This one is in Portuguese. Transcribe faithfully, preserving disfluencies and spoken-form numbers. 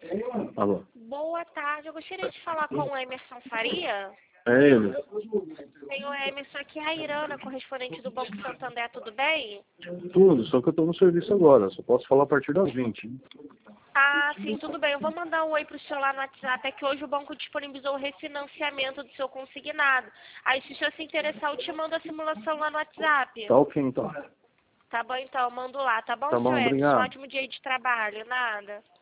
Alô? Boa tarde, eu gostaria de falar com o Emerson Faria. É ele? Tem o Emerson aqui, a Irana, correspondente do Banco Santander, tudo bem? Tudo, só que eu estou no serviço agora, só posso falar a partir das vinte. Ah, sim, tudo bem. Eu vou mandar um oi pro senhor lá no WhatsApp. É que hoje o banco disponibilizou o refinanciamento do seu consignado. Aí, se o senhor se interessar, eu te mando a simulação lá no WhatsApp. Tá ok, então. Tá bom, então, eu mando lá. Tá bom, Tá senhor bom, Emerson? Um obrigado. ótimo dia de trabalho. Nada.